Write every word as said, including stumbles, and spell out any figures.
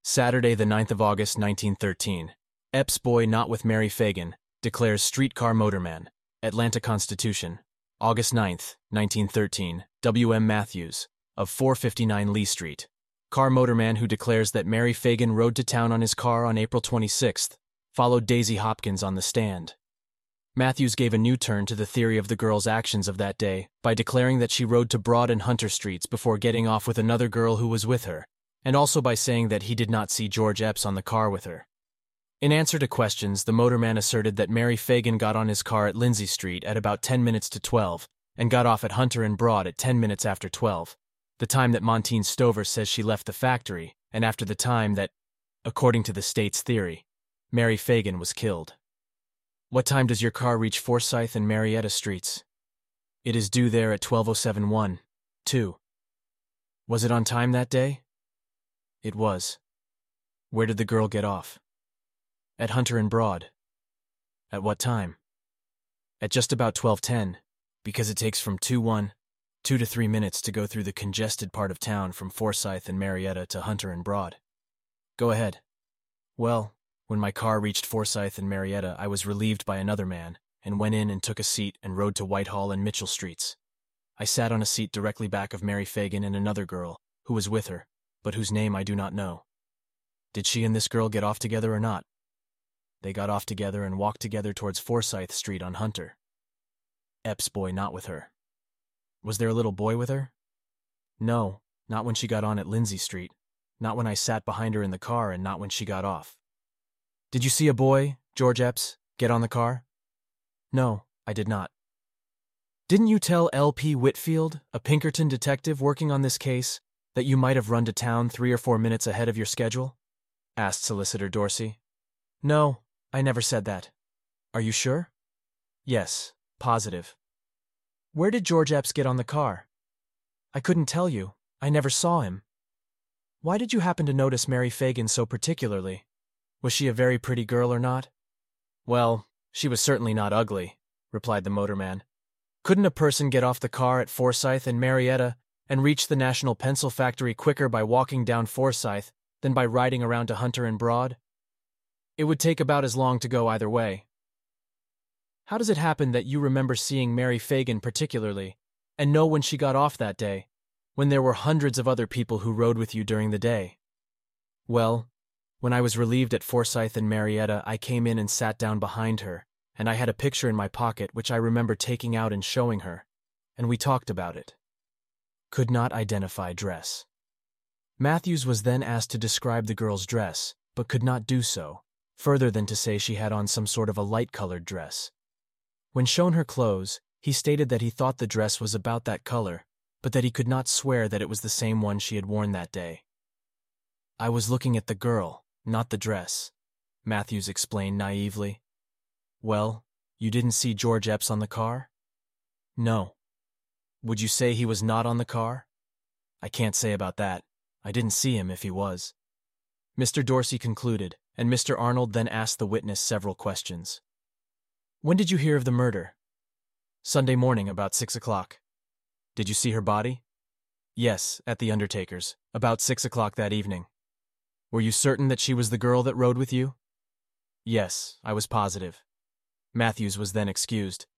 Saturday, the ninth of August, nineteen thirteen. Epps boy not with Mary Fagan, declares streetcar motorman. Atlanta Constitution. August ninth, nineteen thirteen. W M Matthews, of four fifty-nine Lee Street. Car motorman who declares that Mary Fagan rode to town on his car on April twenty-sixth, followed Daisy Hopkins on the stand. Matthews gave a new turn to the theory of the girl's actions of that day by declaring that she rode to Broad and Hunter Streets before getting off with another girl who was with her, and also by saying that he did not see George Epps on the car with her. In answer to questions, the motorman asserted that Mary Fagan got on his car at Lindsay Street at about ten minutes to twelve and got off at Hunter and Broad at ten minutes after twelve, the time that Montine Stover says she left the factory, and after the time that, according to the state's theory, Mary Fagan was killed. What time does your car reach Forsyth and Marietta Streets? It is due there at twelve oh seven one, two. Was it on time that day? It was. Where did the girl get off? At Hunter and Broad. At what time? At just about twelve ten, because it takes from two one, two to three minutes to go through the congested part of town from Forsyth and Marietta to Hunter and Broad. Go ahead. Well, when my car reached Forsyth and Marietta, I was relieved by another man, and went in and took a seat and rode to Whitehall and Mitchell Streets. I sat on a seat directly back of Mary Fagan and another girl, who was with her, but whose name I do not know. Did she and this girl get off together or not? They got off together and walked together towards Forsyth Street on Hunter. Epps boy not with her. Was there a little boy with her? No, not when she got on at Lindsay Street, not when I sat behind her in the car, and not when she got off. Did you see a boy, George Epps, get on the car? No, I did not. Didn't you tell L P Whitfield, a Pinkerton detective working on this case, that you might have run to town three or four minutes ahead of your schedule? Asked Solicitor Dorsey. No, I never said that. Are you sure? Yes, positive. Where did George Epps get on the car? I couldn't tell you. I never saw him. Why did you happen to notice Mary Fagan so particularly? Was she a very pretty girl or not? Well, she was certainly not ugly, replied the motorman. Couldn't a person get off the car at Forsyth and Marietta and reach the National Pencil Factory quicker by walking down Forsyth than by riding around to Hunter and Broad? It would take about as long to go either way. How does it happen that you remember seeing Mary Fagan particularly, and know when she got off that day, when there were hundreds of other people who rode with you during the day? Well, when I was relieved at Forsyth and Marietta, I came in and sat down behind her, and I had a picture in my pocket which I remember taking out and showing her, and we talked about it. Could not identify dress. Matthews was then asked to describe the girl's dress, but could not do so, further than to say she had on some sort of a light-colored dress. When shown her clothes, he stated that he thought the dress was about that color, but that he could not swear that it was the same one she had worn that day. I was looking at the girl, not the dress, Matthews explained naively. Well, you didn't see George Epps on the car? No. Would you say he was not on the car? I can't say about that. I didn't see him if he was. Mister Dorsey concluded, and Mister Arnold then asked the witness several questions. When did you hear of the murder? Sunday morning, about six o'clock. Did you see her body? Yes, at the undertaker's, about six o'clock that evening. Were you certain that she was the girl that rode with you? Yes, I was positive. Matthews was then excused.